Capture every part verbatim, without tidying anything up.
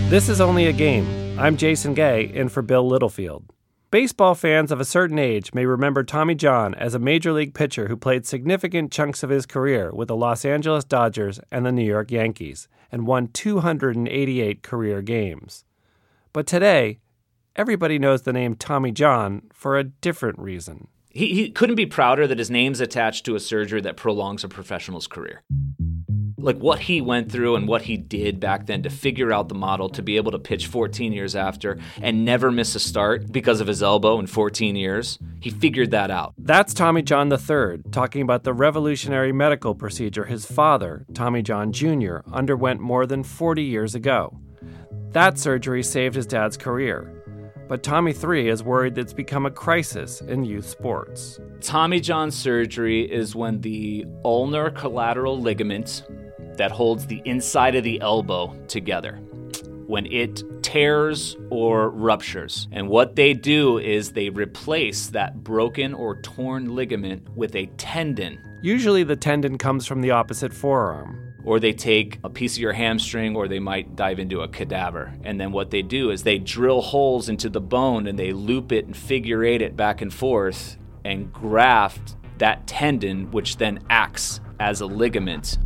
This is Only a Game. I'm Jason Gay, in for Bill Littlefield. Baseball fans of a certain age may remember Tommy John as a major league pitcher who played significant chunks of his career with the Los Angeles Dodgers and the New York Yankees, and won two hundred eighty-eight career games. But today, everybody knows the name Tommy John for a different reason. He, he couldn't be prouder that his name's attached to a surgery that prolongs a professional's career. Like what he went through and what he did back then to figure out the model to be able to pitch fourteen years after and never miss a start because of his elbow in fourteen years, he figured that out. That's Tommy John the third, talking about the revolutionary medical procedure his father, Tommy John Junior, underwent more than forty years ago. That surgery saved his dad's career. But Tommy the third is worried it's become a crisis in youth sports. Tommy John surgery is when the ulnar collateral ligament that holds the inside of the elbow together, when it tears or ruptures. And what they do is they replace that broken or torn ligament with a tendon. Usually the tendon comes from the opposite forearm. Or they take a piece of your hamstring, or they might dive into a cadaver. And then what they do is they drill holes into the bone and they loop it and figure eight it back and forth and graft that tendon, which then acts as a ligament.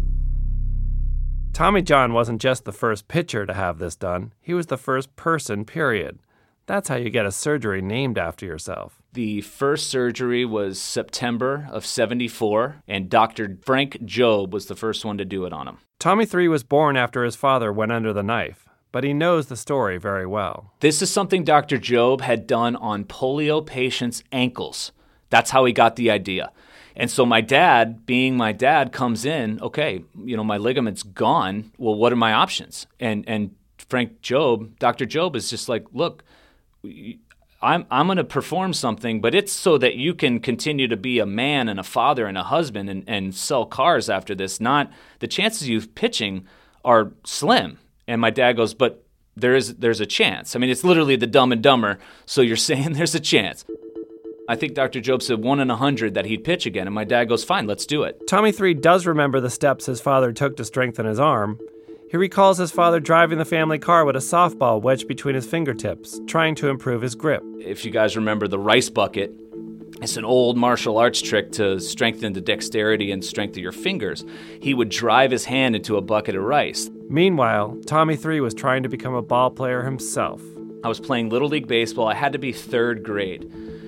Tommy John wasn't just the first pitcher to have this done. He was the first person, period. That's how you get a surgery named after yourself. The first surgery was September of seventy-four, and Doctor Frank Jobe was the first one to do it on him. Tommy the third was born after his father went under the knife, but he knows the story very well. This is something Doctor Jobe had done on polio patients' ankles. That's how he got the idea. And so my dad, being my dad, comes in, okay, you know, my ligament's gone. Well, what are my options? And and Frank Jobe, Doctor Jobe is just like, look, I'm I'm going to perform something, but it's so that you can continue to be a man and a father and a husband and, and sell cars after this. Not the chances of you pitching are slim. And my dad goes, but there is there's a chance. I mean, it's literally the Dumb and Dumber. So you're saying there's a chance. I think Doctor Jobe said one in a hundred that he'd pitch again, and my dad goes, fine, let's do it. Tommy the third does remember the steps his father took to strengthen his arm. He recalls his father driving the family car with a softball wedged between his fingertips, trying to improve his grip. If you guys remember the rice bucket, it's an old martial arts trick to strengthen the dexterity and strength of your fingers. He would drive his hand into a bucket of rice. Meanwhile, Tommy the third was trying to become a ball player himself. I was playing Little League Baseball. I had to be third grade.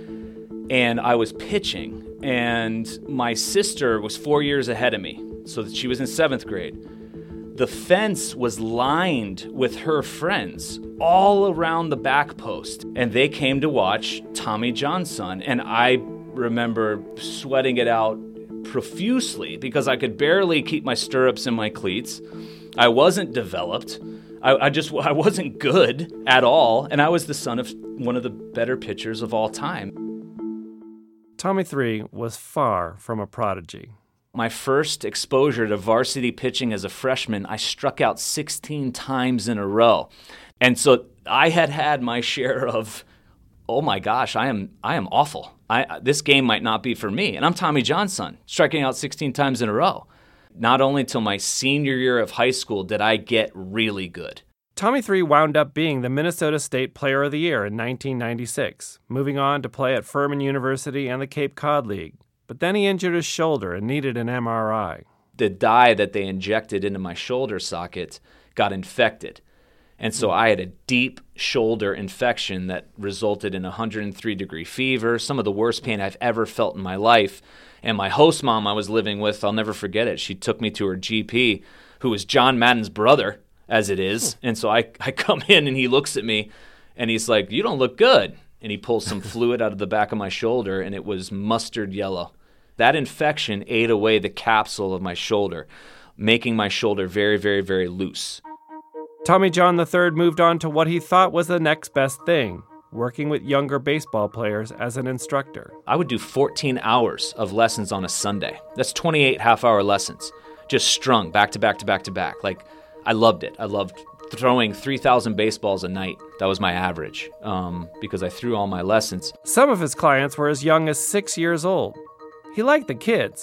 And I was pitching, and my sister was four years ahead of me, so that she was in seventh grade. The fence was lined with her friends all around the back post, and they came to watch Tommy John's son, and I remember sweating it out profusely because I could barely keep my stirrups in my cleats. I wasn't developed. I, I just I wasn't good at all, and I was the son of one of the better pitchers of all time. Tommy the third was far from a prodigy. My first exposure to varsity pitching as a freshman, I struck out sixteen times in a row. And so I had had my share of, oh my gosh, I am I am awful. I, this game might not be for me. And I'm Tommy John's son, striking out sixteen times in a row. Not only till my senior year of high school did I get really good. Tommy the third wound up being the Minnesota State Player of the Year in nineteen ninety-six, moving on to play at Furman University and the Cape Cod League. But then he injured his shoulder and needed an M R I. The dye that they injected into my shoulder socket got infected. And so I had a deep shoulder infection that resulted in a one hundred three degree fever, some of the worst pain I've ever felt in my life. And my host mom I was living with, I'll never forget it. She took me to her G P, who was John Madden's brother, as it is. And so I, I come in and he looks at me and he's like, you don't look good. And he pulls some fluid out of the back of my shoulder and it was mustard yellow. That infection ate away the capsule of my shoulder, making my shoulder very, very, very loose. Tommy John the third moved on to what he thought was the next best thing, working with younger baseball players as an instructor. I would do fourteen hours of lessons on a Sunday. That's twenty-eight half-hour lessons, just strung back to back to back to back. Like, I loved it. I loved throwing three thousand baseballs a night. That was my average um, because I threw all my lessons. Some of his clients were as young as six years old. He liked the kids.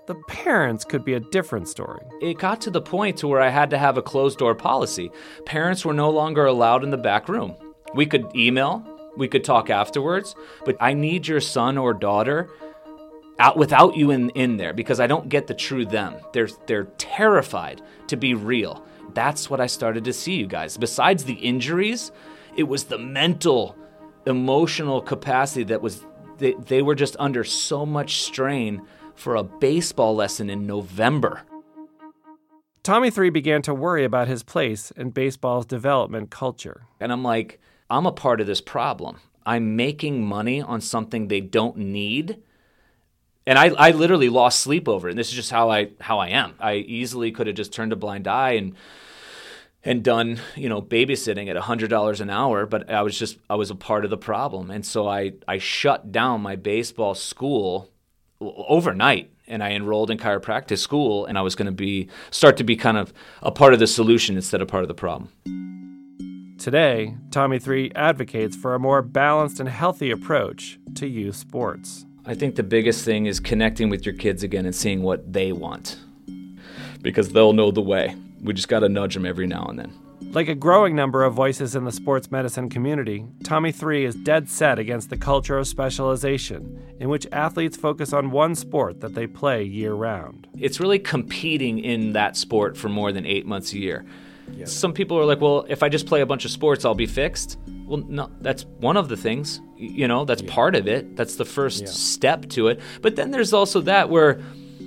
the parents could be a different story. It got to the point to where I had to have a closed-door policy. Parents were no longer allowed in the back room. We could email, we could talk afterwards, but I need your son or daughter out without you in, in there because I don't get the true them. They're, they're terrified to be real. That's what I started to see, you guys. Besides the injuries, it was the mental, emotional capacity that was, they, they were just under so much strain for a baseball lesson in November. Tommy three began to worry about his place in baseball's development culture. And I'm like, I'm a part of this problem. I'm making money on something they don't need. And I, I literally lost sleep over it. And this is just how I how I am. I easily could have just turned a blind eye and and done, you know, babysitting at one hundred dollars an hour, but I was just, I was a part of the problem. And so I, I shut down my baseball school overnight, and I enrolled in chiropractic school, and I was going to be start to be kind of a part of the solution instead of part of the problem. Today, Tommy three advocates for a more balanced and healthy approach to youth sports. I think the biggest thing is connecting with your kids again and seeing what they want, because they'll know the way. We just got to nudge them every now and then. Like a growing number of voices in the sports medicine community, Tommy three is dead set against the culture of specialization, in which athletes focus on one sport that they play year-round. It's really competing in that sport for more than eight months a year. Yeah. Some people are like, well, if I just play a bunch of sports, I'll be fixed. Well, no, that's one of the things. You know, that's yeah. part of it. That's the first yeah. step to it. But then there's also that where,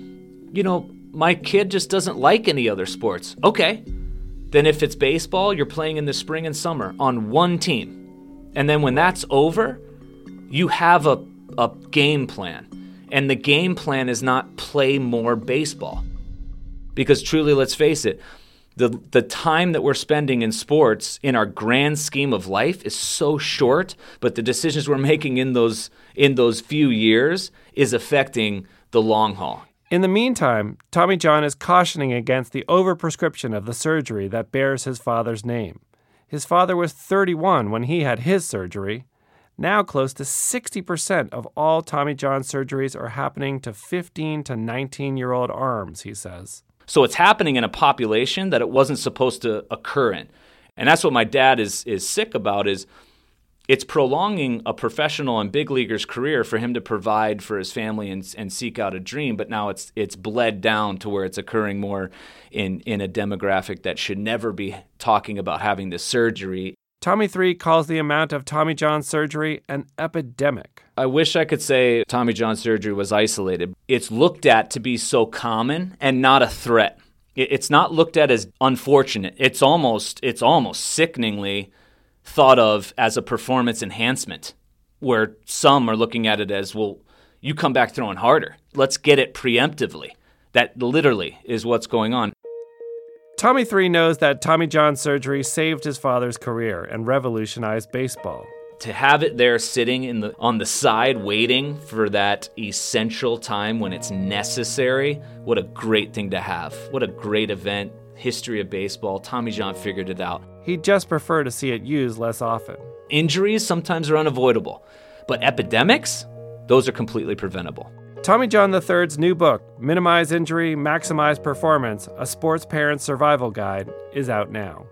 you know, my kid just doesn't like any other sports. Okay. Then if it's baseball, you're playing in the spring and summer on one team. And then when that's over, you have a, a game plan. And the game plan is not play more baseball. Because truly, let's face it, the the time that we're spending in sports in our grand scheme of life is so short, but the decisions we're making in those in those few years is affecting the long haul. In the meantime, Tommy John is cautioning against the overprescription of the surgery that bears his father's name. His father was thirty-one when he had his surgery. Now close to sixty percent of all Tommy John surgeries are happening to fifteen to nineteen-year-old arms, he says. So it's happening in a population that it wasn't supposed to occur in. And that's what my dad is is sick about, is it's prolonging a professional and big leaguer's career for him to provide for his family and, and seek out a dream, but now it's it's bled down to where it's occurring more in, in a demographic that should never be talking about having this surgery. Tommy three calls the amount of Tommy John surgery an epidemic. I wish I could say Tommy John surgery was isolated. It's looked at to be so common and not a threat. It's not looked at as unfortunate. It's almost it's almost sickeningly thought of as a performance enhancement, where some are looking at it as, well, you come back throwing harder. Let's get it preemptively. That literally is what's going on. Tommy three knows that Tommy John surgery saved his father's career and revolutionized baseball. To have it there sitting in the on the side waiting for that essential time when it's necessary, what a great thing to have. What a great event. History of baseball. Tommy John figured it out. He'd just prefer to see it used less often. Injuries sometimes are unavoidable, but epidemics, those are completely preventable. Tommy John the third's new book, Minimize Injury, Maximize Performance, A Sports Parent's Survival Guide, is out now.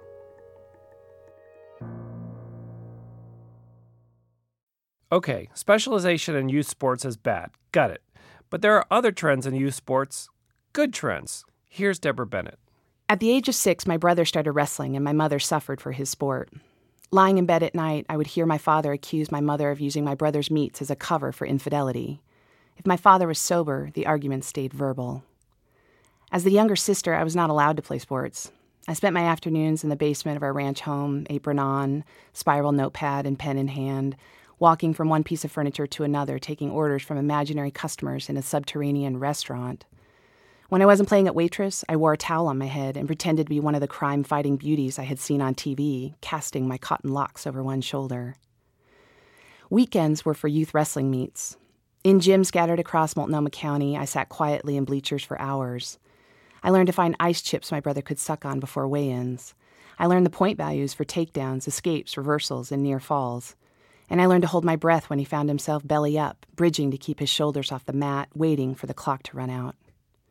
Okay, specialization in youth sports is bad. Got it. But there are other trends in youth sports. Good trends. Here's Deborah Bennett. At the age of six, my brother started wrestling, and my mother suffered for his sport. Lying in bed at night, I would hear my father accuse my mother of using my brother's meets as a cover for infidelity. If my father was sober, the arguments stayed verbal. As the younger sister, I was not allowed to play sports. I spent my afternoons in the basement of our ranch home, apron on, spiral notepad and pen in hand, walking from one piece of furniture to another, taking orders from imaginary customers in a subterranean restaurant. When I wasn't playing at waitress, I wore a towel on my head and pretended to be one of the crime-fighting beauties I had seen on T V, casting my cotton locks over one shoulder. Weekends were for youth wrestling meets. In gyms scattered across Multnomah County, I sat quietly in bleachers for hours. I learned to find ice chips my brother could suck on before weigh-ins. I learned the point values for takedowns, escapes, reversals, and near falls. And I learned to hold my breath when he found himself belly up, bridging to keep his shoulders off the mat, waiting for the clock to run out.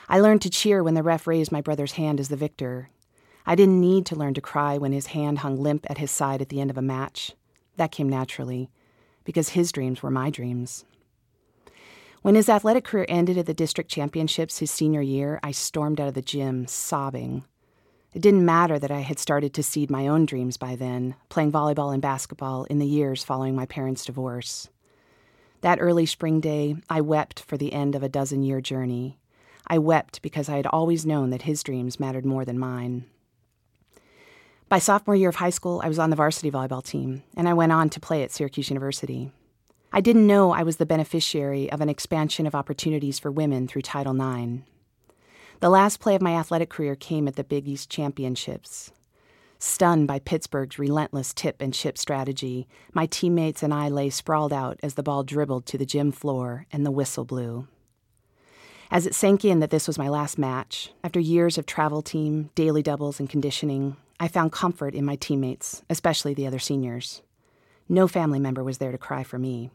I learned to cheer when the ref raised my brother's hand as the victor. I didn't need to learn to cry when his hand hung limp at his side at the end of a match. That came naturally, because his dreams were my dreams. When his athletic career ended at the district championships his senior year, I stormed out of the gym, sobbing. It didn't matter that I had started to seed my own dreams by then, playing volleyball and basketball in the years following my parents' divorce. That early spring day, I wept for the end of a dozen-year journey. I wept because I had always known that his dreams mattered more than mine. By sophomore year of high school, I was on the varsity volleyball team, and I went on to play at Syracuse University. I didn't know I was the beneficiary of an expansion of opportunities for women through Title nine. The last play of my athletic career came at the Big East Championships. Stunned by Pittsburgh's relentless tip and chip strategy, my teammates and I lay sprawled out as the ball dribbled to the gym floor and the whistle blew. As it sank in that this was my last match, after years of travel team, daily doubles, and conditioning, I found comfort in my teammates, especially the other seniors. No family member was there to cry for me.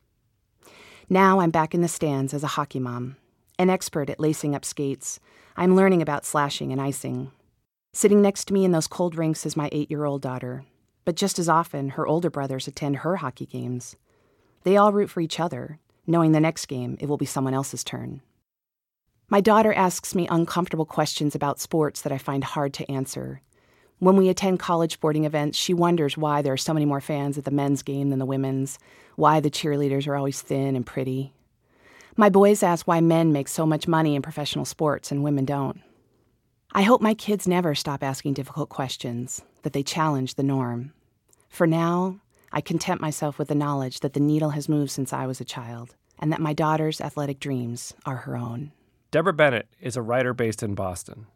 Now I'm back in the stands as a hockey mom. An expert at lacing up skates, I'm learning about slashing and icing. Sitting next to me in those cold rinks is my eight-year-old daughter, but just as often, her older brothers attend her hockey games. They all root for each other, knowing the next game it will be someone else's turn. My daughter asks me uncomfortable questions about sports that I find hard to answer. When we attend college sporting events, she wonders why there are so many more fans at the men's game than the women's, why the cheerleaders are always thin and pretty. My boys ask why men make so much money in professional sports and women don't. I hope my kids never stop asking difficult questions, that they challenge the norm. For now, I content myself with the knowledge that the needle has moved since I was a child, and that my daughter's athletic dreams are her own. Deborah Bennett is a writer based in Boston.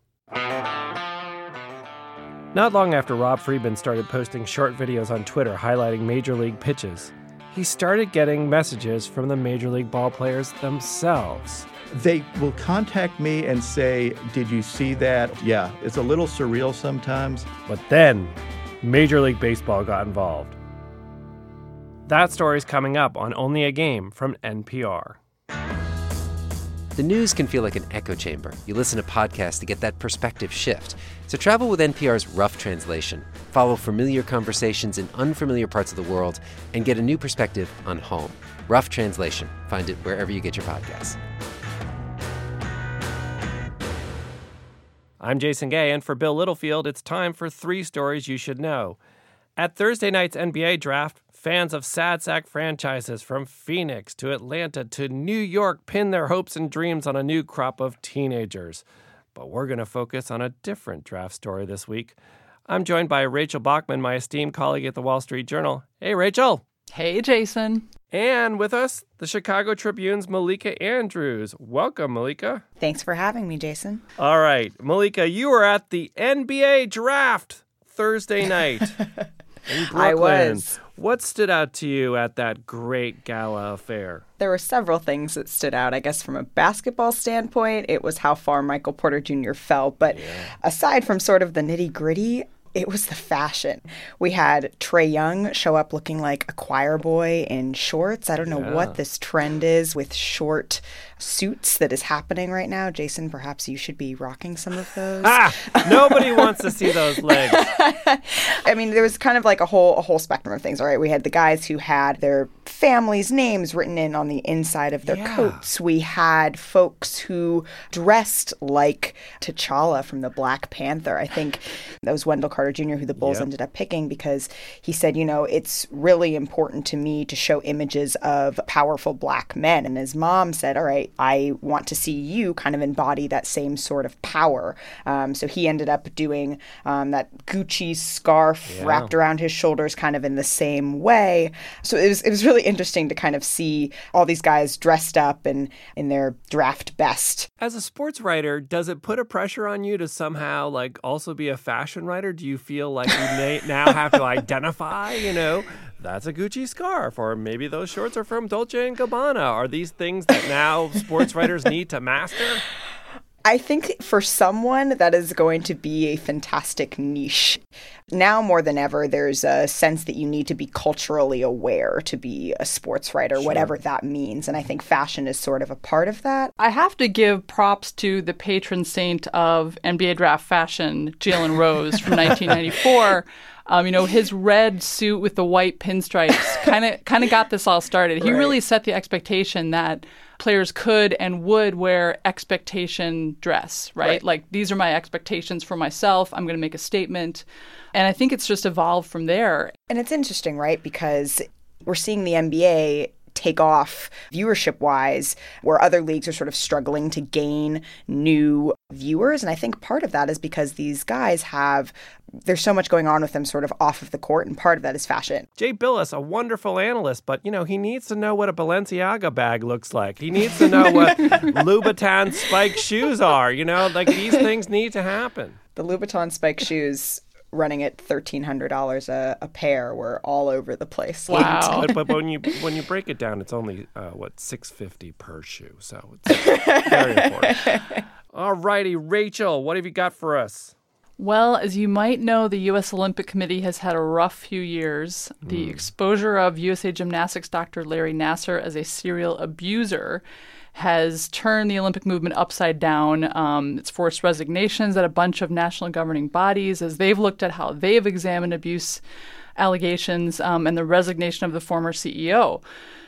Not long after Rob Friedman started posting short videos on Twitter highlighting Major League pitches, he started getting messages from the Major League ball players themselves. They will contact me and say, did you see that? Yeah, it's a little surreal sometimes. But then, Major League Baseball got involved. That story's coming up on Only a Game from N P R. The news can feel like an echo chamber. You listen to podcasts to get that perspective shift. So travel with N P R's Rough Translation. Follow familiar conversations in unfamiliar parts of the world and get a new perspective on home. Rough Translation. Find it wherever you get your podcasts. I'm Jason Gay, and for Bill Littlefield, it's time for three stories you should know. At Thursday night's N B A draft, fans of sad sack franchises from Phoenix to Atlanta to New York pin their hopes and dreams on a new crop of teenagers. But we're going to focus on a different draft story this week. I'm joined by Rachel Bachman, my esteemed colleague at the Wall Street Journal. Hey, Rachel. Hey, Jason. And with us, the Chicago Tribune's Malika Andrews. Welcome, Malika. Thanks for having me, Jason. All right. Malika, you were at the N B A draft Thursday night in Brooklyn. I was. What stood out to you at that great gala affair? There were several things that stood out. I guess from a basketball standpoint, it was how far Michael Porter Junior fell. But yeah. Aside from sort of the nitty-gritty, it was the fashion. We had Trae Young show up looking like a choir boy in shorts. I don't know yeah. what this trend is with short suits that is happening right now. Jason, perhaps you should be rocking some of those. Ah, nobody wants to see those legs. I mean, there was kind of like a whole a whole spectrum of things. All right, we had the guys who had their families' names written in on the inside of their yeah. coats. We had folks who dressed like T'Challa from the Black Panther. I think that was Wendell Carter Junior who the Bulls yep. ended up picking because he said, you know, it's really important to me to show images of powerful black men. And his mom said, all right, I want to see you kind of embody that same sort of power. Um, so he ended up doing um, that Gucci scarf yeah. wrapped around his shoulders kind of in the same way. So it was, it was really interesting to kind of see all these guys dressed up and in their draft best. As a sports writer, does it put a pressure on you to somehow like also be a fashion writer? Do you feel like you may now have to identify, you know, that's a Gucci scarf, or maybe those shorts are from Dolce and Gabbana? Are these things that now sports writers need to master? I think for someone that is going to be a fantastic niche. Now more than ever, there's a sense that you need to be culturally aware to be a sports writer, sure. whatever that means. And I think fashion is sort of a part of that. I have to give props to the patron saint of N B A draft fashion, Jalen Rose from nineteen ninety-four. Um, you know, his red suit with the white pinstripes kind of kind of got this all started. He right. really set the expectation that players could and would wear expectation dress, right? right? Like, these are my expectations for myself. I'm going to make a statement. And I think it's just evolved from there. And it's interesting, right? Because we're seeing the N B A take off viewership-wise, where other leagues are sort of struggling to gain new viewers. And I think part of that is because these guys have, there's so much going on with them sort of off of the court, and part of that is fashion. Jay Bilas, a wonderful analyst, but, you know, he needs to know what a Balenciaga bag looks like. He needs to know what Louboutin spike shoes are. You know, like, these things need to happen. The Louboutin spike shoes running at thirteen hundred dollars a, a pair were all over the place. Wow. but, but when you when you break it down, it's only, uh, what, six hundred fifty dollars per shoe. So it's very important. All righty, Rachel, what have you got for us? Well, as you might know, the U S Olympic Committee has had a rough few years. The mm. exposure of U S A Gymnastics Doctor Larry Nassar as a serial abuser has turned the Olympic movement upside down. Um, it's forced resignations at a bunch of national governing bodies as they've looked at how they've examined abuse allegations um, and the resignation of the former C E O.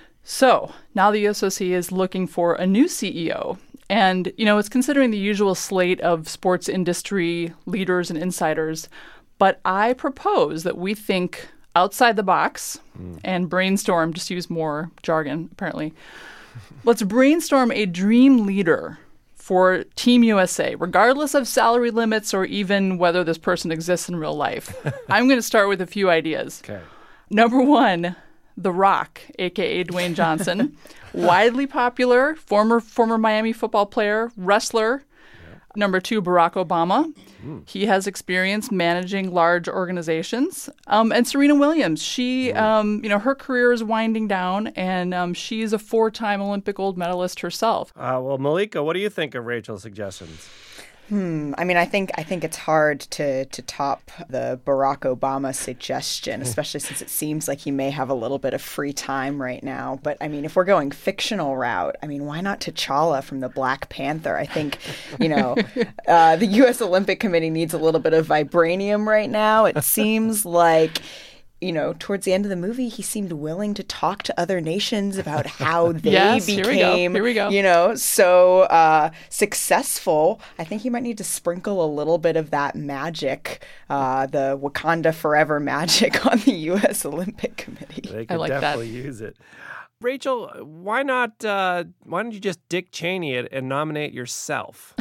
So now the U S O C is looking for a new C E O. And, you know, it's considering the usual slate of sports industry leaders and insiders. But I propose that we think outside the box mm. and brainstorm, just use more jargon, apparently. Let's brainstorm a dream leader for Team U S A, regardless of salary limits or even whether this person exists in real life. I'm going to start with a few ideas. Okay. Number one, The Rock, a k a. Dwayne Johnson. Widely popular, former former Miami football player, wrestler. Number two, Barack Obama. Mm. He has experience managing large organizations. Um, and Serena Williams, she, mm. um, you know, her career is winding down, and um, she's a four-time Olympic gold medalist herself. Uh, well, Malika, what do you think of Rachel's suggestions? Hmm. I mean, I think I think it's hard to to top the Barack Obama suggestion, especially since it seems like he may have a little bit of free time right now. But I mean, if we're going fictional route, I mean, why not T'Challa from the Black Panther? I think, you know, uh, the U S Olympic Committee needs a little bit of vibranium right now. It seems like, you know, towards the end of the movie, he seemed willing to talk to other nations about how they yes, became, here we go. Here we go. you know, so uh, successful. I think he might need to sprinkle a little bit of that magic, uh, the Wakanda Forever magic on the U S Olympic Committee. They could I like definitely that. use it. Rachel, why not, uh, why don't you just Dick Cheney it and nominate yourself?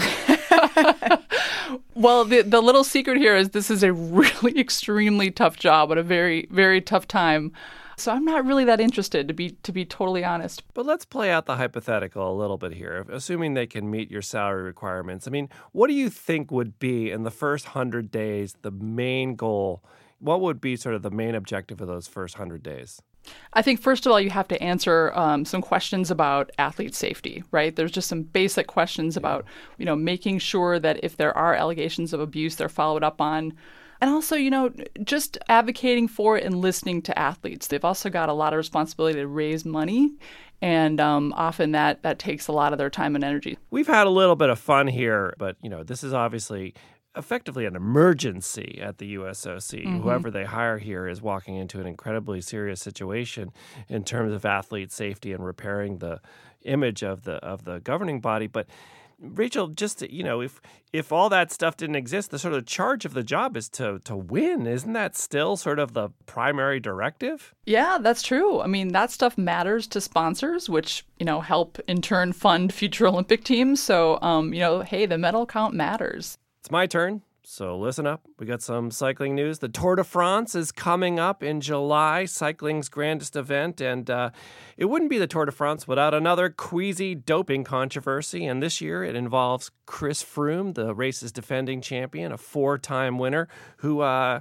Well, the the little secret here is this is a really extremely tough job at a very, very tough time. So I'm not really that interested, to be to be totally honest. But let's play out the hypothetical a little bit here, assuming they can meet your salary requirements. I mean, what do you think would be in the first one hundred days the main goal? What would be sort of the main objective of those first one hundred days? I think, first of all, you have to answer um, some questions about athlete safety, right? There's just some basic questions about, you know, making sure that if there are allegations of abuse, they're followed up on. And also, you know, just advocating for and listening to athletes. They've also got a lot of responsibility to raise money. And um, often that that takes a lot of their time and energy. We've had a little bit of fun here, but, you know, this is obviously effectively an emergency at the U S O C. Mm-hmm. Whoever they hire here is walking into an incredibly serious situation in terms of athlete safety and repairing the image of the of the governing body. But Rachel, just, you know, if if all that stuff didn't exist, the sort of charge of the job is to to win. Isn't that still sort of the primary directive? Yeah, that's true. I mean, that stuff matters to sponsors, which, you know, help in turn fund future Olympic teams. So, um, you know, hey, the medal count matters. It's my turn, so listen up. We got some cycling news. The Tour de France is coming up in July, cycling's grandest event, and uh, it wouldn't be the Tour de France without another queasy doping controversy, and this year it involves Chris Froome, the race's defending champion, a four-time winner, who uh,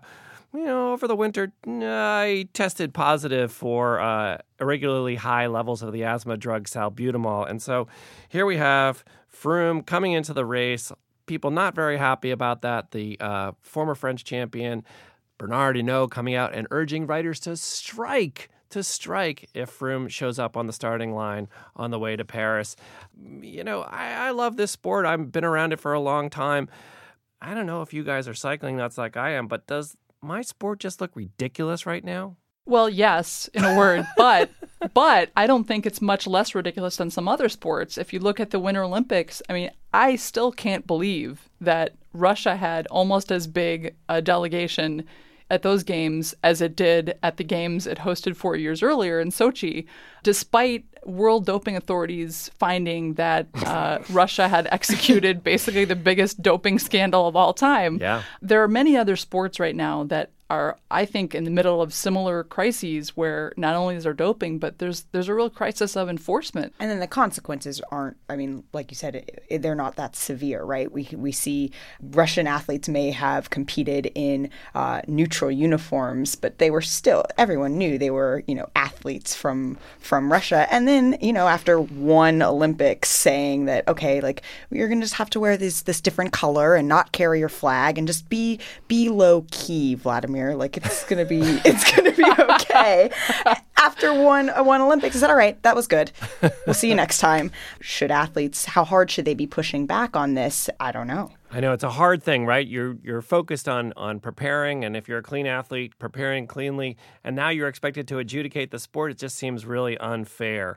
you know, over the winter, I tested positive for uh, irregularly high levels of the asthma drug salbutamol. And so here we have Froome coming into the race. People not very happy about that. The uh, former French champion, Bernard Hinault, coming out and urging riders to strike, to strike if Froome shows up on the starting line on the way to Paris. You know, I, I love this sport. I've been around it for a long time. I don't know if you guys are cycling nuts like I am, but does my sport just look ridiculous right now? Well, yes, in a word, but but I don't think it's much less ridiculous than some other sports. If you look at the Winter Olympics, I mean, I still can't believe that Russia had almost as big a delegation at those games as it did at the games it hosted four years earlier in Sochi, despite world doping authorities finding that uh, Russia had executed basically the biggest doping scandal of all time. Yeah. There are many other sports right now that are, I think, in the middle of similar crises where not only is there doping, but there's there's a real crisis of enforcement. And then the consequences aren't, I mean, like you said, it, it, they're not that severe, right? We we see Russian athletes may have competed in uh, neutral uniforms, but they were still, everyone knew they were, you know, athletes from from Russia. And then, you know, after one Olympics saying that, okay, like, you're going to just have to wear this this different color and not carry your flag and just be be low key, Vladimir. Like it's gonna be, it's gonna be okay. After one one Olympics, I said, all right, that was good. We'll see you next time. Should athletes, how hard should they be pushing back on this? I don't know. I know it's a hard thing, right? You're you're focused on on preparing, and if you're a clean athlete, preparing cleanly, and now you're expected to adjudicate the sport. It just seems really unfair.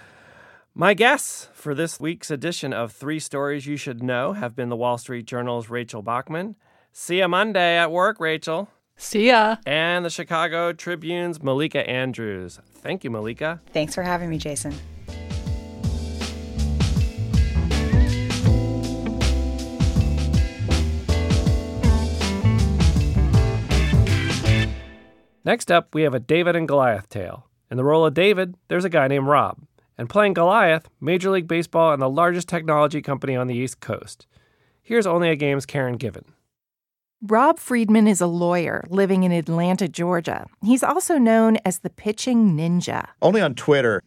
My guests for this week's edition of Three Stories You Should Know have been the Wall Street Journal's Rachel Bachman. See you Monday at work, Rachel. See ya. And the Chicago Tribune's Malika Andrews. Thank you, Malika. Thanks for having me, Jason. Next up, we have a David and Goliath tale. In the role of David, there's a guy named Rob. And playing Goliath, Major League Baseball and the largest technology company on the East Coast. Here's Only a Game's Karen Given. Rob Friedman is a lawyer living in Atlanta, Georgia. He's also known as the pitching ninja. Only on Twitter.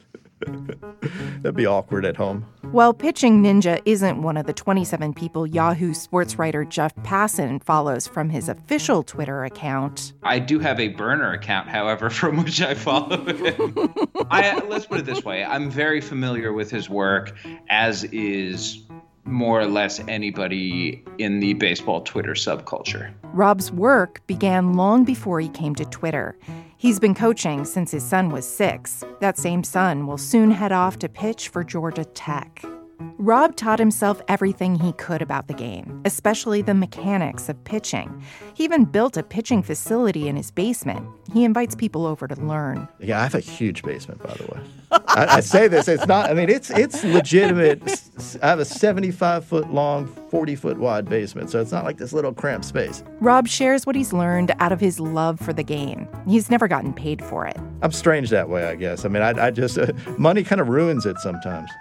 That'd be awkward at home. Well, Pitching Ninja isn't one of the twenty-seven people Yahoo sports writer Jeff Passan follows from his official Twitter account. I do have a burner account, however, from which I follow him. I, let's put it this way. I'm very familiar with his work, as is more or less anybody in the baseball Twitter subculture. Rob's work began long before he came to Twitter. He's been coaching since his son was six. That same son will soon head off to pitch for Georgia Tech. Rob taught himself everything he could about the game, especially the mechanics of pitching. He even built a pitching facility in his basement. He invites people over to learn. Yeah, I have a huge basement, by the way. I, I say this, it's not, I mean, it's it's legitimate. I have a seventy-five foot long, forty foot wide basement, so it's not like this little cramped space. Rob shares what he's learned out of his love for the game. He's never gotten paid for it. I'm strange that way, I guess. I mean, I, I just, uh, money kind of ruins it sometimes.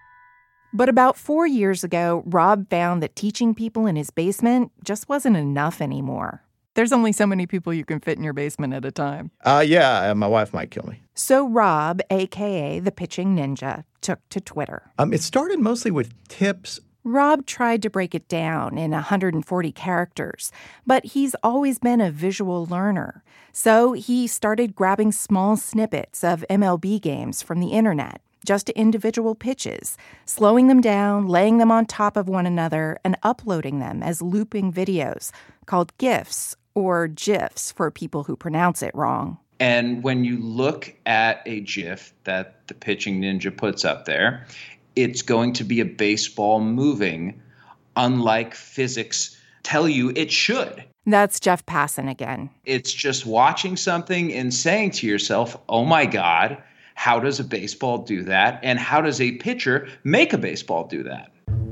But about four years ago, Rob found that teaching people in his basement just wasn't enough anymore. There's only so many people you can fit in your basement at a time. Uh, yeah, my wife might kill me. So Rob, a k a the Pitching Ninja, took to Twitter. Um, it started mostly with tips. Rob tried to break it down in one hundred forty characters, but he's always been a visual learner. So he started grabbing small snippets of M L B games from the internet, just individual pitches, slowing them down, laying them on top of one another, and uploading them as looping videos called GIFs, or GIFs for people who pronounce it wrong. And when you look at a GIF that the Pitching Ninja puts up there, it's going to be a baseball moving, unlike physics tell you it should. That's Jeff Passan again. It's just watching something and saying to yourself, oh my God, how does a baseball do that? And how does a pitcher make a baseball do that?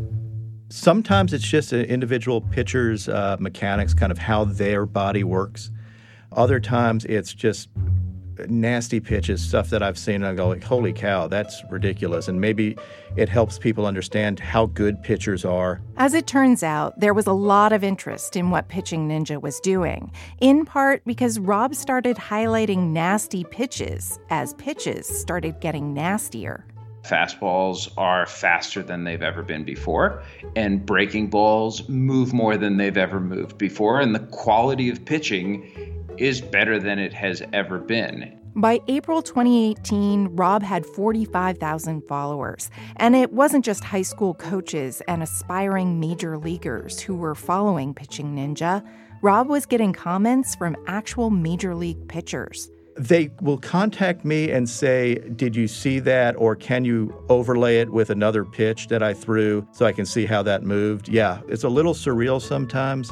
Sometimes it's just an individual pitcher's uh, mechanics, kind of how their body works. Other times it's just nasty pitches, stuff that I've seen, and I go, like, holy cow, that's ridiculous. And maybe it helps people understand how good pitchers are. As it turns out, there was a lot of interest in what Pitching Ninja was doing, in part because Rob started highlighting nasty pitches as pitches started getting nastier. Fastballs are faster than they've ever been before, and breaking balls move more than they've ever moved before, and the quality of pitching is better than it has ever been. By April twenty eighteen, Rob had forty-five thousand followers, and it wasn't just high school coaches and aspiring major leaguers who were following Pitching Ninja. Rob was getting comments from actual major league pitchers. They will contact me and say, did you see that, or can you overlay it with another pitch that I threw so I can see how that moved? Yeah, it's a little surreal sometimes.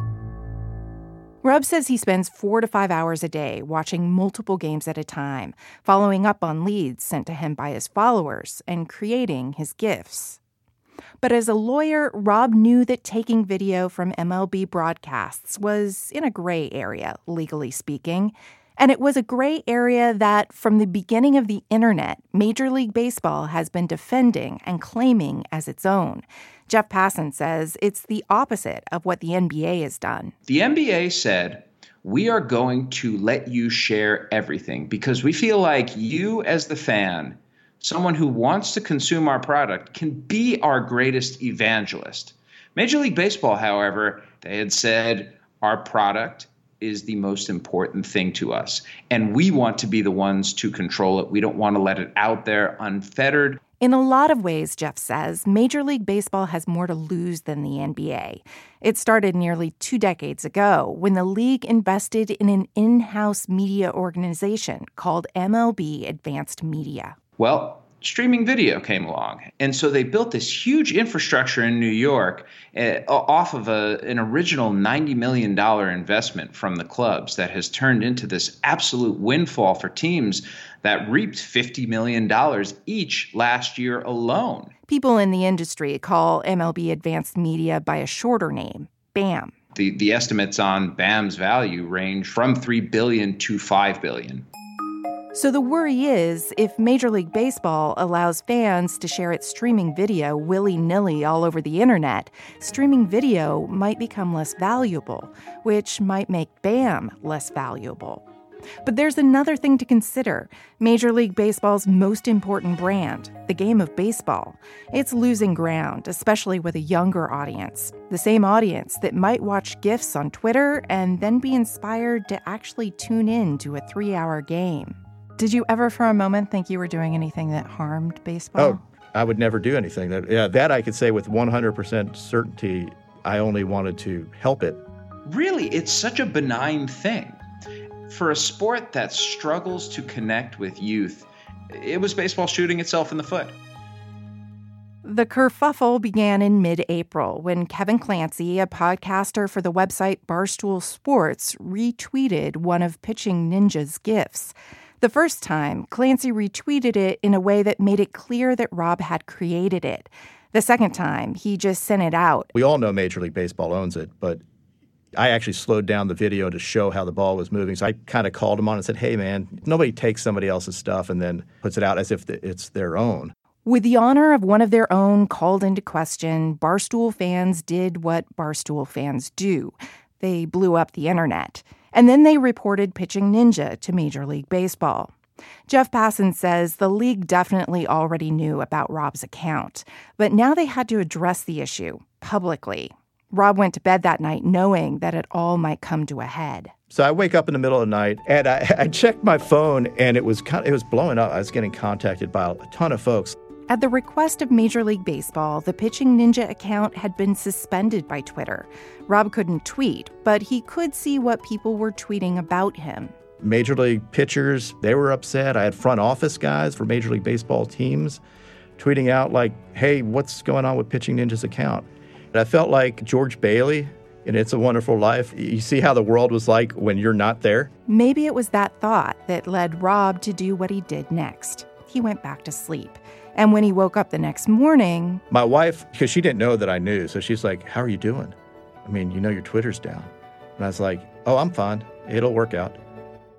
Rob says he spends four to five hours a day watching multiple games at a time, following up on leads sent to him by his followers, and creating his GIFs. But as a lawyer, Rob knew that taking video from M L B broadcasts was in a gray area, legally speaking. And it was a gray area that, from the beginning of the internet, Major League Baseball has been defending and claiming as its own. Jeff Passan says it's the opposite of what the N B A has done. The N B A said, we are going to let you share everything because we feel like you as the fan, someone who wants to consume our product, can be our greatest evangelist. Major League Baseball, however, they had said our product is the most important thing to us, and we want to be the ones to control it. We don't want to let it out there unfettered. In a lot of ways, Jeff says, Major League Baseball has more to lose than the N B A. It started nearly two decades ago when the league invested in an in-house media organization called M L B Advanced Media. Well, streaming video came along. And so they built this huge infrastructure in New York uh, off of a, an original ninety million dollars investment from the clubs that has turned into this absolute windfall for teams that reaped fifty million dollars each last year alone. People in the industry call M L B Advanced Media by a shorter name, BAM. The, the estimates on BAM's value range from three billion dollars to five billion dollars. So the worry is, if Major League Baseball allows fans to share its streaming video willy-nilly all over the internet, streaming video might become less valuable, which might make BAM less valuable. But there's another thing to consider. Major League Baseball's most important brand, the game of baseball. It's losing ground, especially with a younger audience. The same audience that might watch GIFs on Twitter and then be inspired to actually tune in to a three-hour game. Did you ever for a moment think you were doing anything that harmed baseball? Oh, I would never do anything. That, yeah, that I could say with one hundred percent certainty. I only wanted to help it. Really, it's such a benign thing. For a sport that struggles to connect with youth, it was baseball shooting itself in the foot. The kerfuffle began in mid-April when Kevin Clancy, a podcaster for the website Barstool Sports, retweeted one of Pitching Ninja's GIFs. The first time, Clancy retweeted it in a way that made it clear that Rob had created it. The second time, he just sent it out. We all know Major League Baseball owns it, but I actually slowed down the video to show how the ball was moving. So I kind of called him on and said, hey, man, nobody takes somebody else's stuff and then puts it out as if it's their own. With the honor of one of their own called into question, Barstool fans did what Barstool fans do. They blew up the internet. And then they reported Pitching Ninja to Major League Baseball. Jeff Passan says the league definitely already knew about Rob's account, but now they had to address the issue publicly. Rob went to bed that night knowing that it all might come to a head. So I wake up in the middle of the night, and I, I checked my phone, and it was kind of, it was blowing up. I was getting contacted by a ton of folks. At the request of Major League Baseball, the Pitching Ninja account had been suspended by Twitter. Rob couldn't tweet, but he could see what people were tweeting about him. Major League pitchers, they were upset. I had front office guys for Major League Baseball teams tweeting out like, hey, what's going on with Pitching Ninja's account? And I felt like George Bailey in It's a Wonderful Life. You see how the world was like when you're not there? Maybe it was that thought that led Rob to do what he did next. He went back to sleep. And when he woke up the next morning... My wife, because she didn't know that I knew, so she's like, how are you doing? I mean, you know your Twitter's down. And I was like, oh, I'm fine. It'll work out.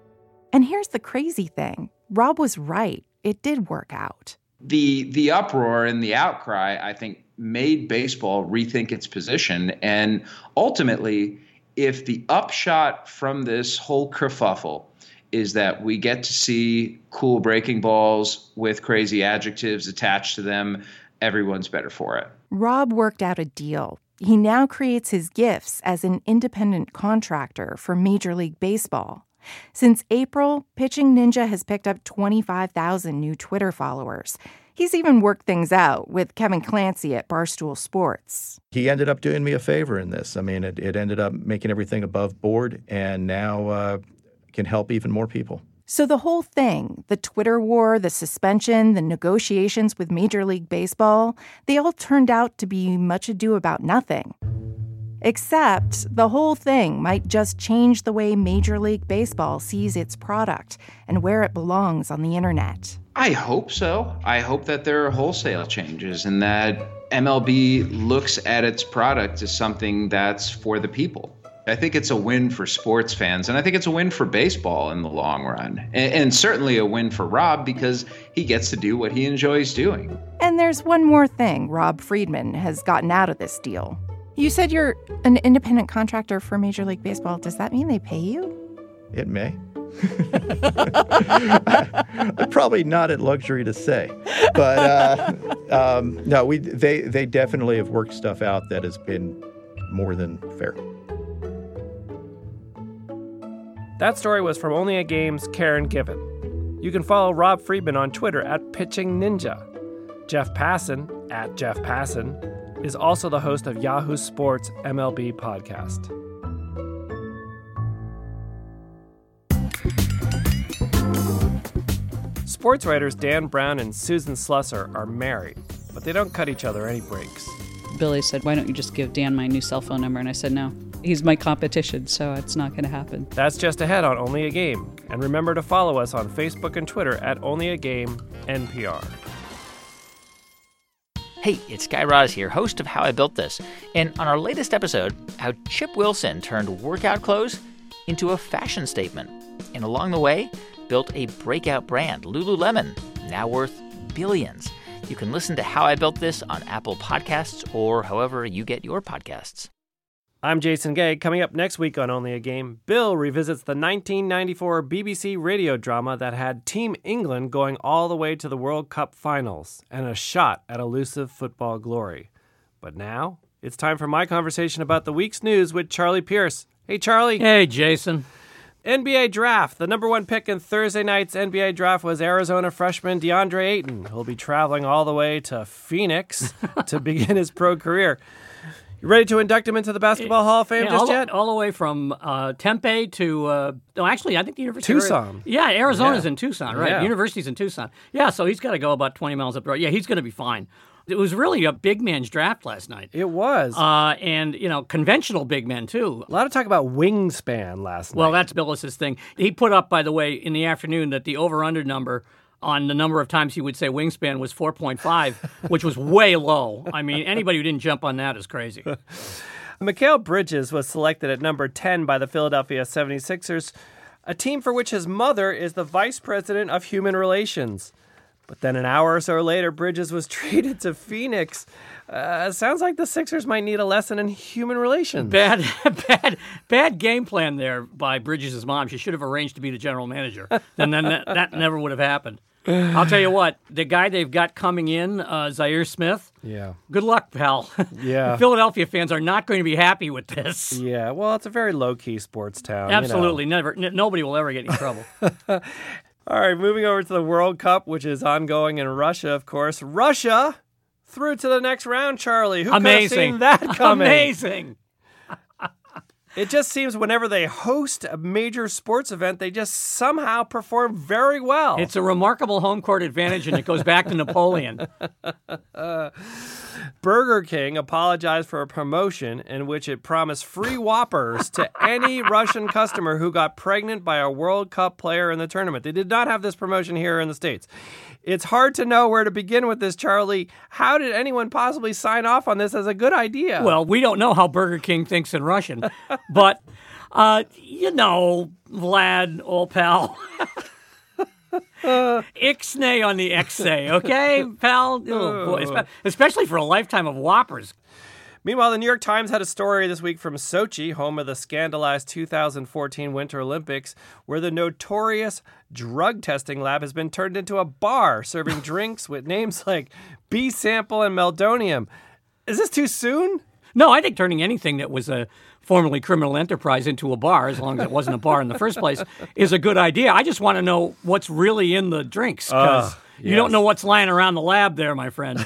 And here's the crazy thing. Rob was right. It did work out. The the uproar and the outcry, I think, made baseball rethink its position. And ultimately, if the upshot from this whole kerfuffle is that we get to see cool breaking balls with crazy adjectives attached to them, everyone's better for it. Rob worked out a deal. He now creates his gifts as an independent contractor for Major League Baseball. Since April, Pitching Ninja has picked up twenty-five thousand new Twitter followers. He's even worked things out with Kevin Clancy at Barstool Sports. He ended up doing me a favor in this. I mean, it, it ended up making everything above board, and now uh, can help even more people. So the whole thing, the Twitter war, the suspension, the negotiations with Major League Baseball, they all turned out to be much ado about nothing. Except the whole thing might just change the way Major League Baseball sees its product and where it belongs on the internet. I hope so. I hope that there are wholesale changes and that M L B looks at its product as something that's for the people. I think it's a win for sports fans, and I think it's a win for baseball in the long run. And, and certainly a win for Rob because he gets to do what he enjoys doing. And there's one more thing Rob Friedman has gotten out of this deal. You said you're an independent contractor for Major League Baseball. Does that mean they pay you? It may. Probably not at luxury to say, but uh, um, no, we they they definitely have worked stuff out that has been more than fair. That story was from Only a Game's Karen Given. You can follow Rob Friedman on Twitter at Pitching Ninja. Jeff Passan, at Jeff Passan, is also the host of Yahoo Sports' M L B podcast. Sports writers Dan Brown and Susan Slusser are married, but they don't cut each other any breaks. Billy said, why don't you just give Dan my new cell phone number? And I said, no. He's my competition, so it's not going to happen. That's just ahead on Only a Game. And remember to follow us on Facebook and Twitter at Only a Game N P R. Hey, it's Guy Raz here, host of How I Built This. And on our latest episode, how Chip Wilson turned workout clothes into a fashion statement. And along the way, built a breakout brand, Lululemon, now worth billions. You can listen to How I Built This on Apple Podcasts or however you get your podcasts. I'm Jason Gay. Coming up next week on Only a Game, Bill revisits the nineteen ninety-four B B C radio drama that had Team England going all the way to the World Cup finals and a shot at elusive football glory. But now, it's time for my conversation about the week's news with Charlie Pierce. Hey, Charlie. Hey, Jason. N B A Draft. The number one pick in Thursday night's N B A Draft was Arizona freshman DeAndre Ayton, who'll be traveling all the way to Phoenix to begin his pro career. You ready to induct him into the Basketball Hall of Fame yeah, just all, yet? All the way from uh, Tempe to, uh, no, actually, I think the University Tucson. of Yeah, Arizona's yeah. in Tucson, right? Yeah. University's in Tucson. Yeah, so he's got to go about twenty miles up the road. Yeah, he's going to be fine. It was really a big man's draft last night. It was. Uh, and, you know, conventional big men, too. A lot of talk about wingspan last night. Well, that's Billis's thing. He put up, by the way, in the afternoon that the over-under number on the number of times he would say wingspan was four point five, which was way low. I mean, anybody who didn't jump on that is crazy. Mikal Bridges was selected at number ten by the Philadelphia seventy-sixers, a team for which his mother is the vice president of human relations. But then an hour or so later, Bridges was traded to Phoenix. Uh, sounds like the Sixers might need a lesson in human relations. Bad, bad, bad game plan there by Bridges' mom. She should have arranged to be the general manager. And then that, that never would have happened. I'll tell you what, the guy they've got coming in, uh, Zaire Smith, yeah. good luck, pal. Yeah. The Philadelphia fans are not going to be happy with this. Yeah, well, it's a very low-key sports town. Absolutely. You know. Never. N- nobody will ever get in trouble. All right, moving over to the World Cup, which is ongoing in Russia, of course. Russia through to the next round, Charlie. Who Amazing. could have seen that coming? Amazing. It just seems whenever they host a major sports event, they just somehow perform very well. It's a remarkable home court advantage, and it goes back to Napoleon. uh, Burger King apologized for a promotion in which it promised free Whoppers to any Russian customer who got pregnant by a World Cup player in the tournament. They did not have this promotion here in the States. It's hard to know where to begin with this, Charlie. How did anyone possibly sign off on this as a good idea? Well, we don't know how Burger King thinks in Russian, but Uh, you know, Vlad, old pal. Ixnay on the X-say, okay, pal? Oh, boy. Especially for a lifetime of Whoppers. Meanwhile, the New York Times had a story this week from Sochi, home of the scandalized two thousand fourteen Winter Olympics, where the notorious drug testing lab has been turned into a bar serving drinks with names like B-Sample and Meldonium. Is this too soon? No, I think turning anything that was a formerly criminal enterprise into a bar, as long as it wasn't a bar in the first place, is a good idea. I just want to know what's really in the drinks, because uh, yes. you don't know what's lying around the lab there, my friend.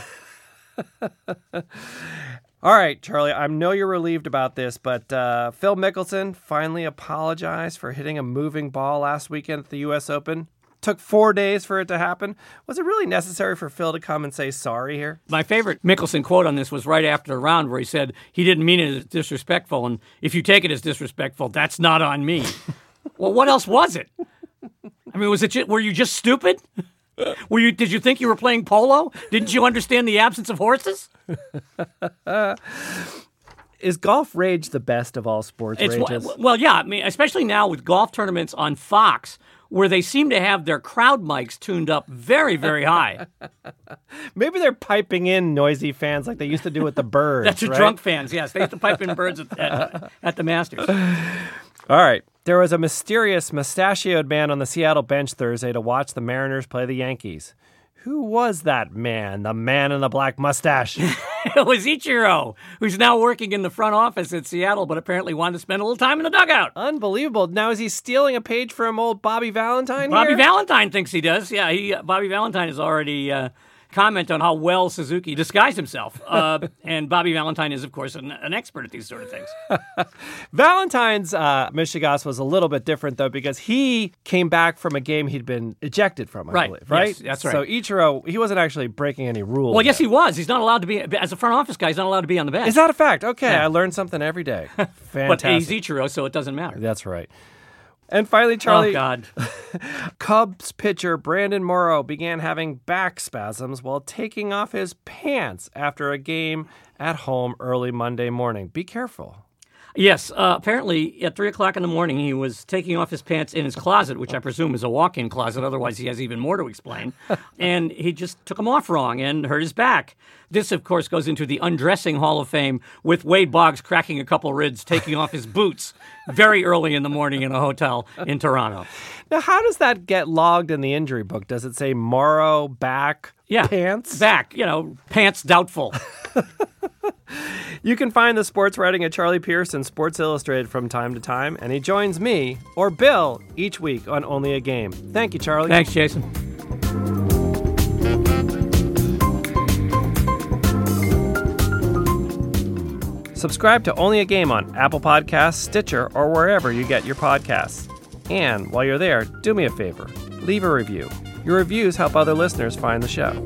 All right, Charlie, I know you're relieved about this, but uh, Phil Mickelson finally apologized for hitting a moving ball last weekend at the U S Open. Took four days for it to happen. Was it really necessary for Phil to come and say sorry here? My favorite Mickelson quote on this was right after the round where he said he didn't mean it as disrespectful, and if you take it as disrespectful, that's not on me. Well, what else was it? I mean, was it just, were you just stupid? Were you? Did you think you were playing polo? Didn't you understand the absence of horses? Is golf rage the best of all sports it's, rages? Well, yeah. I mean, especially now with golf tournaments on Fox, where they seem to have their crowd mics tuned up very, very high. Maybe they're piping in noisy fans like they used to do with the Birds. That's the right? drunk fans, yes. They used to pipe in Birds at, at, at the Masters. All right. There was a mysterious mustachioed man on the Seattle bench Thursday to watch the Mariners play the Yankees. Who was that man, the man in the black mustache? It was Ichiro, who's now working in the front office at Seattle, but apparently wanted to spend a little time in the dugout. Unbelievable. Now, is he stealing a page from old Bobby Valentine Bobby here? Valentine thinks he does. Yeah, he, uh, Bobby Valentine has already uh, commented on how well Suzuki disguised himself. Uh, and Bobby Valentine is, of course, an, an expert at these sort of things. Valentine's uh, Michigas was a little bit different, though, because he came back from a game he'd been ejected from, I right. believe. Right? Yes, that's right. So Ichiro, he wasn't actually breaking any rules. Well, yes, he was. He's not allowed to be, as a front office guy, he's not allowed to be on the bench. Is that a fact? Okay, yeah. I learned something every day. Fantastic. But he's Ichiro, so it doesn't matter. That's right. And finally, Charlie, oh, God. Cubs pitcher Brandon Morrow began having back spasms while taking off his pants after a game at home early Monday morning. Be careful. Yes, uh, apparently at three o'clock in the morning, he was taking off his pants in his closet, which I presume is a walk-in closet. Otherwise, he has even more to explain. And he just took them off wrong and hurt his back. This, of course, goes into the undressing Hall of Fame with Wade Boggs cracking a couple ribs, taking off his boots very early in the morning in a hotel in Toronto. Now, how does that get logged in the injury book? Does it say Morrow, back, yeah, pants? Back, you know, pants doubtful. You can find the sports writing of Charlie Pierce in Sports Illustrated from time to time, and he joins me, or Bill, each week on Only a Game. Thank you, Charlie. Thanks, Jason. Subscribe to Only a Game on Apple Podcasts, Stitcher, or wherever you get your podcasts. And while you're there, do me a favor. Leave a review. Your reviews help other listeners find the show.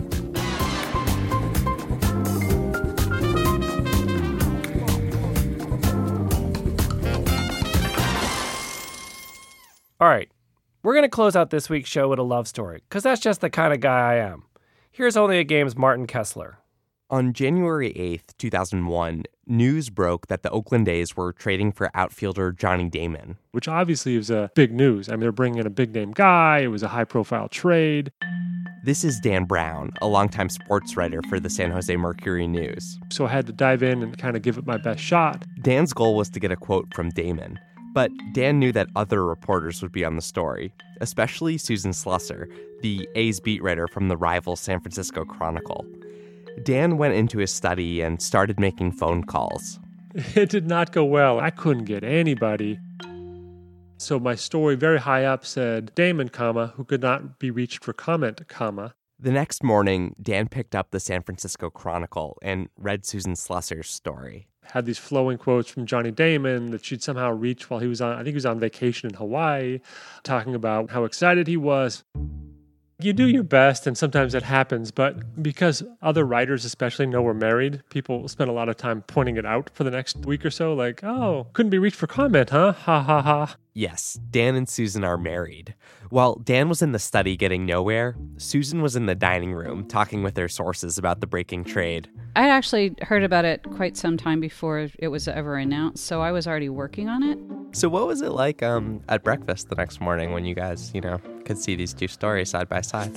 All right, we're going to close out this week's show with a love story, because that's just the kind of guy I am. Here's Only a Game's Martin Kessler. On January eighth, two thousand one, news broke that the Oakland A's were trading for outfielder Johnny Damon. Which obviously was a big news. I mean, they're bringing in a big-name guy. It was a high-profile trade. This is Dan Brown, a longtime sports writer for the San Jose Mercury News. So I had to dive in and kind of give it my best shot. Dan's goal was to get a quote from Damon. But Dan knew that other reporters would be on the story, especially Susan Slusser, the A's beat writer from the rival San Francisco Chronicle. Dan went into his study and started making phone calls. It did not go well. I couldn't get anybody. So my story very high up said, Damon, comma, who could not be reached for comment, comma. The next morning, Dan picked up the San Francisco Chronicle and read Susan Slusser's story. Had these flowing quotes from Johnny Damon that she'd somehow reached while he was on, I think he was on vacation in Hawaii, talking about how excited he was. You do your best, and sometimes that happens, but because other writers especially know we're married, people spend a lot of time pointing it out for the next week or so, like, oh, couldn't be reached for comment, huh? Ha ha ha. Yes, Dan and Susan are married. While Dan was in the study getting nowhere, Susan was in the dining room talking with her sources about the breaking trade. I'd actually heard about it quite some time before it was ever announced, so I was already working on it. So what was it like um, at breakfast the next morning when you guys, you know, could see these two stories side by side?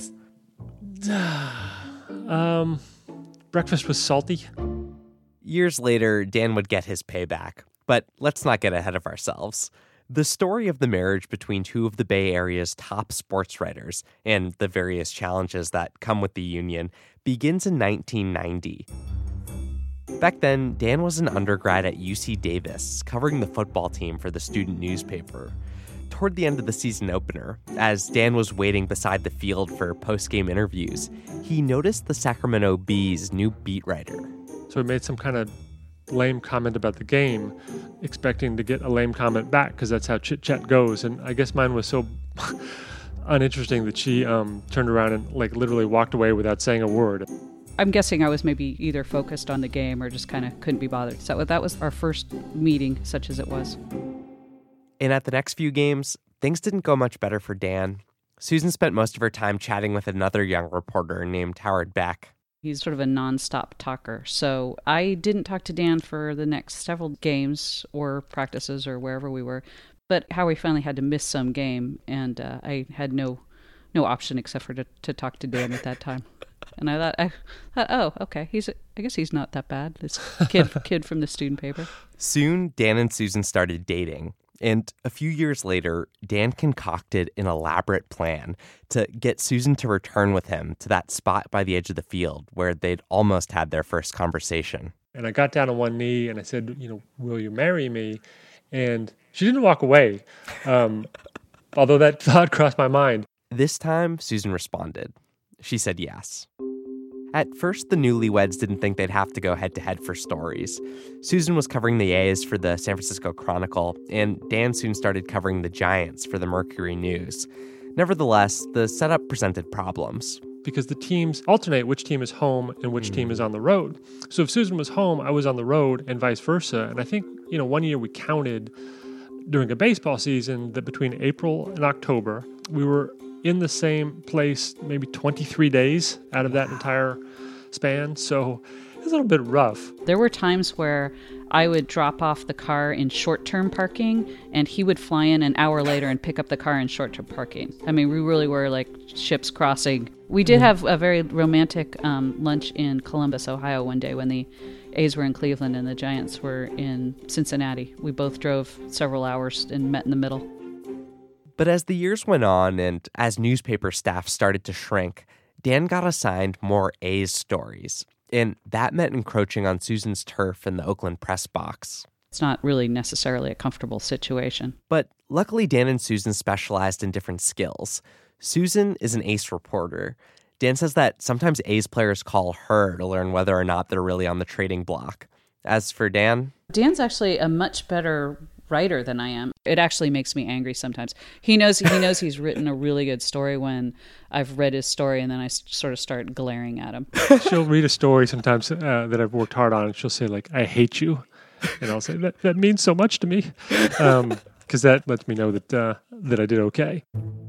um, breakfast was salty. Years later, Dan would get his payback. But let's not get ahead of ourselves. The story of the marriage between two of the Bay Area's top sports writers and the various challenges that come with the union begins in nineteen ninety. Back then, Dan was an undergrad at U C Davis, covering the football team for the student newspaper. Toward the end of the season opener, as Dan was waiting beside the field for post-game interviews, he noticed the Sacramento Bee's new beat writer. So he made some kind of lame comment about the game, expecting to get a lame comment back because that's how chit-chat goes. And I guess mine was so uninteresting that she um, turned around and like literally walked away without saying a word. I'm guessing I was maybe either focused on the game or just kind of couldn't be bothered. So that was our first meeting, such as it was. And at the next few games, things didn't go much better for Dan. Susan spent most of her time chatting with another young reporter named Howard Beck. He's sort of a nonstop talker. So I didn't talk to Dan for the next several games or practices or wherever we were. But Howie finally had to miss some game, and uh, I had no no option except for to, to talk to Dan at that time. And I thought, I thought, oh, okay, he's. I guess he's not that bad. This kid, kid from the student paper. Soon, Dan and Susan started dating. And a few years later, Dan concocted an elaborate plan to get Susan to return with him to that spot by the edge of the field where they'd almost had their first conversation. And I got down on one knee and I said, you know, will you marry me? And she didn't walk away, um, although that thought crossed my mind. This time, Susan responded. She said yes. At first, the newlyweds didn't think they'd have to go head-to-head for stories. Susan was covering the A's for the San Francisco Chronicle, and Dan soon started covering the Giants for the Mercury News. Nevertheless, the setup presented problems. Because the teams alternate which team is home and which mm. team is on the road. So if Susan was home, I was on the road, and vice versa. And I think, you know, one year we counted during a baseball season that between April and October, we were in the same place maybe twenty-three days out of that entire span. So it's a little bit rough. There were times where I would drop off the car in short-term parking and he would fly in an hour later and pick up the car in short-term parking. I mean, we really were like ships crossing. We did have a very romantic um, lunch in Columbus, Ohio one day when the A's were in Cleveland and the Giants were in Cincinnati. We both drove several hours and met in the middle. But as the years went on and as newspaper staff started to shrink, Dan got assigned more A's stories. And that meant encroaching on Susan's turf in the Oakland press box. It's not really necessarily a comfortable situation. But luckily, Dan and Susan specialized in different skills. Susan is an ace reporter. Dan says that sometimes A's players call her to learn whether or not they're really on the trading block. As for Dan? Dan's actually a much better writer than I am. It actually makes me angry sometimes. He knows he knows he's written a really good story when I've read his story and then I sort of start glaring at him. She'll read a story sometimes uh, that I've worked hard on and she'll say like, I hate you. And I'll say, that, that means so much to me. Um, because that lets me know that uh, that I did okay.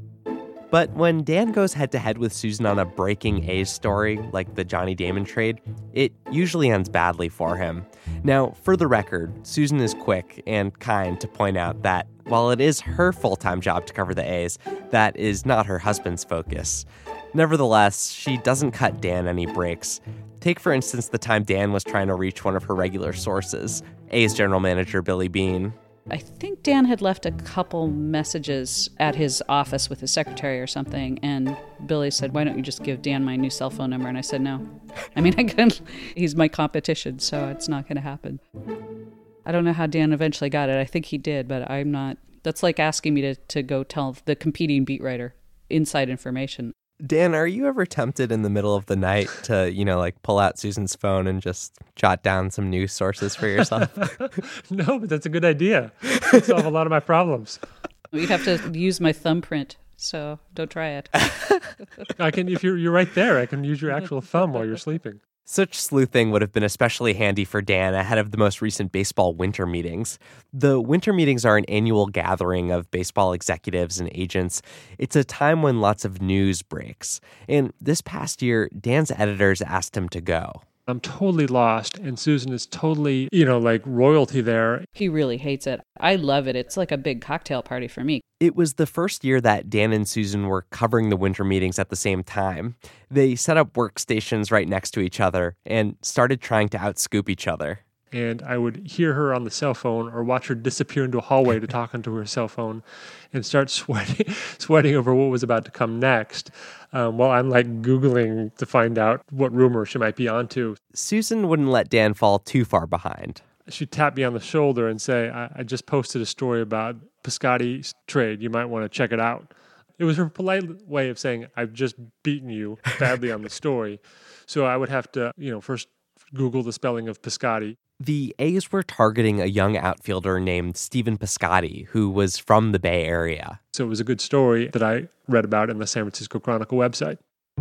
But when Dan goes head-to-head with Susan on a breaking A's story, like the Johnny Damon trade, it usually ends badly for him. Now, for the record, Susan is quick and kind to point out that while it is her full-time job to cover the A's, that is not her husband's focus. Nevertheless, she doesn't cut Dan any breaks. Take, for instance, the time Dan was trying to reach one of her regular sources, A's general manager Billy Beane. I think Dan had left a couple messages at his office with his secretary or something, and Billy said, why don't you just give Dan my new cell phone number? And I said, no. I mean, I couldn't. He's my competition, so it's not going to happen. I don't know how Dan eventually got it. I think he did, but I'm not. That's like asking me to, to go tell the competing beat writer inside information. Dan, are you ever tempted in the middle of the night to, you know, like pull out Susan's phone and just jot down some news sources for yourself? No, but that's a good idea. It'd solve a lot of my problems. You'd have to use my thumbprint, so don't try it. I can, if you're you're right there, I can use your actual thumb while you're sleeping. Such sleuthing would have been especially handy for Dan ahead of the most recent baseball winter meetings. The winter meetings are an annual gathering of baseball executives and agents. It's a time when lots of news breaks. And this past year, Dan's editors asked him to go. I'm totally lost, and Susan is totally, you know, like royalty there. He really hates it. I love it. It's like a big cocktail party for me. It was the first year that Dan and Susan were covering the winter meetings at the same time. They set up workstations right next to each other and started trying to outscoop each other. And I would hear her on the cell phone or watch her disappear into a hallway to talk into her cell phone and start sweating, sweating over what was about to come next um, while I'm like Googling to find out what rumor she might be onto. Susan wouldn't let Dan fall too far behind. She'd tap me on the shoulder and say, I, I just posted a story about Piscotty's trade. You might want to check it out. It was her polite way of saying, I've just beaten you badly on the story. So I would have to, you know, first Google the spelling of Piscotty. The A's were targeting a young outfielder named Stephen Piscotty, who was from the Bay Area. So it was a good story that I read about in the San Francisco Chronicle website.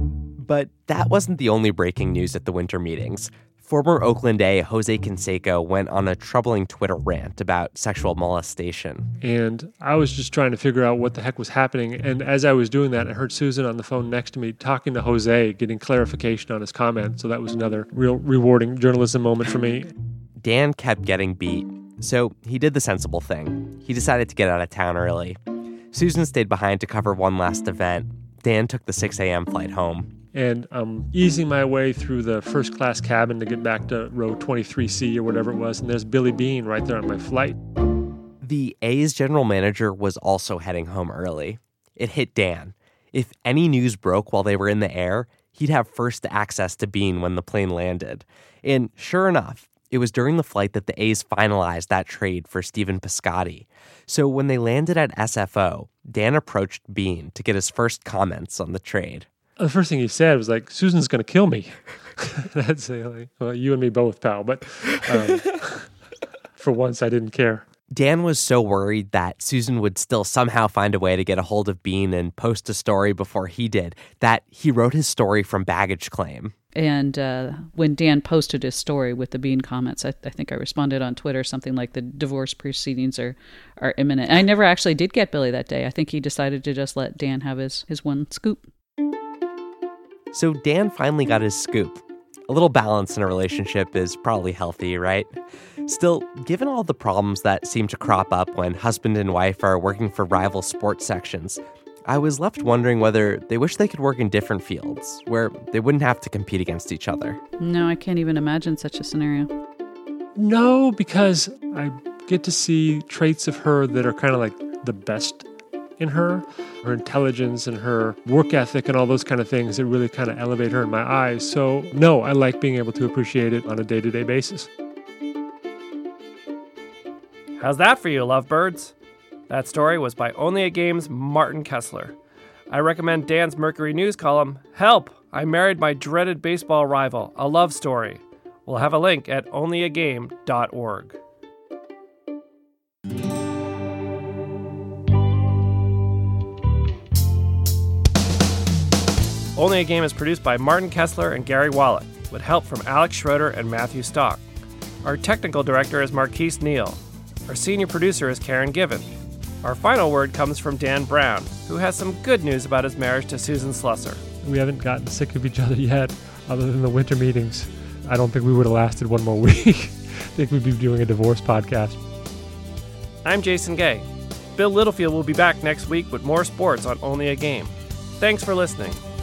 But that wasn't the only breaking news at the winter meetings. Former Oakland A Jose Canseco went on a troubling Twitter rant about sexual molestation. And I was just trying to figure out what the heck was happening. And as I was doing that, I heard Susan on the phone next to me talking to Jose, getting clarification on his comment. So that was another real rewarding journalism moment for me. Dan kept getting beat, so he did the sensible thing. He decided to get out of town early. Susan stayed behind to cover one last event. Dan took the six a.m. flight home. And I'm easing my way through the first-class cabin to get back to row twenty-three C or whatever it was, and there's Billy Beane right there on my flight. The A's general manager was also heading home early. It hit Dan. If any news broke while they were in the air, he'd have first access to Beane when the plane landed. And sure enough, it was during the flight that the A's finalized that trade for Stephen Piscotty. So when they landed at S F O, Dan approached Beane to get his first comments on the trade. The first thing he said was like, Susan's going to kill me. I'd say, like, well, you and me both, pal. But um, for once, I didn't care. Dan was so worried that Susan would still somehow find a way to get a hold of Beane and post a story before he did, that he wrote his story from baggage claim. And uh, when Dan posted his story with the Beane comments, I, I think I responded on Twitter something like the divorce proceedings are, are imminent. And I never actually did get Billy that day. I think he decided to just let Dan have his, his one scoop. So Dan finally got his scoop. A little balance in a relationship is probably healthy, right? Still, given all the problems that seem to crop up when husband and wife are working for rival sports sections, I was left wondering whether they wish they could work in different fields, where they wouldn't have to compete against each other. No, I can't even imagine such a scenario. No, because I get to see traits of her that are kind of like the best in her, her intelligence and her work ethic and all those kind of things that really kind of elevate her in my eyes. So, no, I like being able to appreciate it on a day-to-day basis. How's that for you, lovebirds? That story was by Only a Game's Martin Kessler. I recommend Dan's Mercury News column, Help! I Married My Dreaded Baseball Rival, a Love Story. We'll have a link at only a game dot org. Only a Game is produced by Martin Kessler and Gary Wallach, with help from Alex Schroeder and Matthew Stock. Our technical director is Marquise Neal. Our senior producer is Karen Given. Our final word comes from Dan Brown, who has some good news about his marriage to Susan Slusser. We haven't gotten sick of each other yet, other than the winter meetings. I don't think we would have lasted one more week. I think we'd be doing a divorce podcast. I'm Jason Gay. Bill Littlefield will be back next week with more sports on Only a Game. Thanks for listening.